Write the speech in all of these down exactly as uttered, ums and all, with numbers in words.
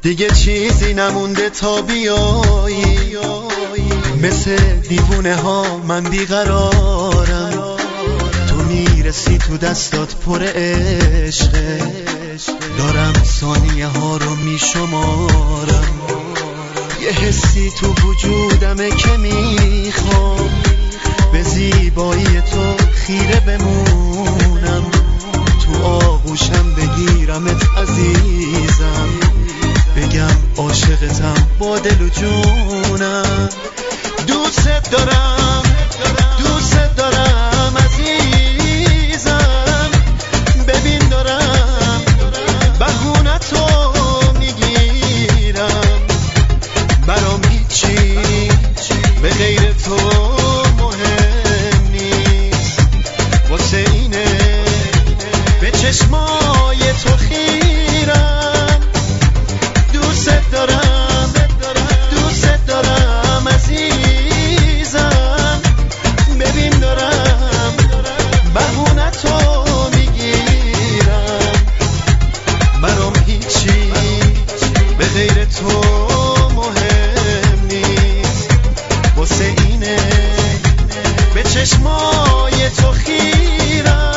دیگه چیزی نمونده تا بیایی، مثل دیوونه ها من بیقرارم. تو میرسی تو دستات پر عشقه، دارم ثانیه ها رو میشمارم. یه حسی تو وجودمه که میخوام به زیبایی تو خیره بمونم. تو آغوشم بگیرمت عزیزم، بگم عاشقتم با دل و جونم. دوست دارم دوست دارم عزیزم، ببین دارم بهونتو میگیرم. برام هیچی به غیر تو مهم نیست، واسه اینه به چشمای تو خیرم. دوست دارم دوست دارم عزیزم، ببین دارم بهونتو میگیرم. برام هیچی به غیر تو مهم نیست، واسه اینه به چشمای تو خیرم.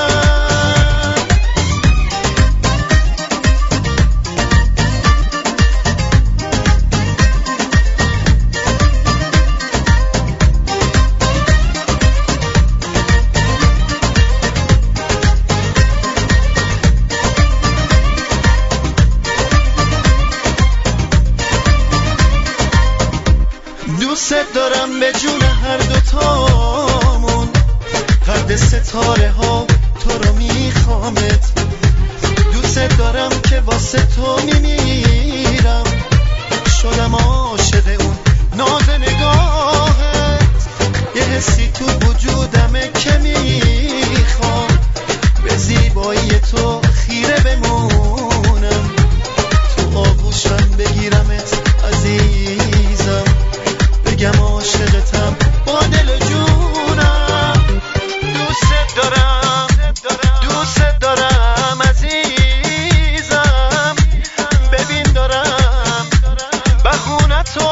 دوست دارم به جون هر دوتامون، قد ستاره ها تو رو میخوامت. دوست دارم که واسه تو میمیرم، شدم عاشق اون ناز نگاهت. یه حسی تو وجودمه که میخوام به زیبایی تو خیره بمونم. تو آغوشم بگیرمت عزیزم، بگم عاشقتم با دل و جونم. دوست دارم دوست دارم عزیزم، ببین دارم بهونتو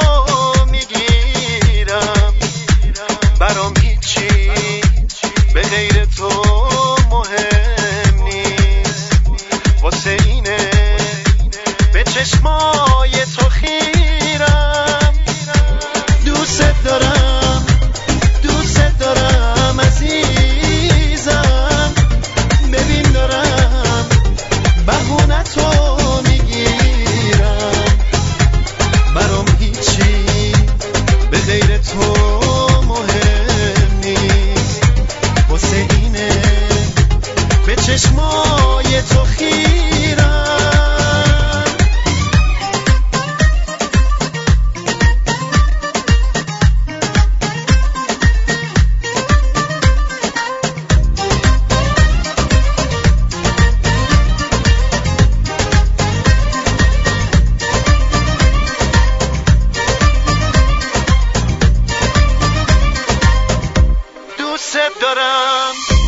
میگیرم. برام هیچی به غیر تو مهم نیست، واسه اینه به چشمای تو خیرم. دوست دارم دوست دارم عزیزم، ببین دارم بهونتو میگیرم. برام هیچی به غیر تو مهم نیست، واسه اینه به چشمای تو خیرم. دوست دارم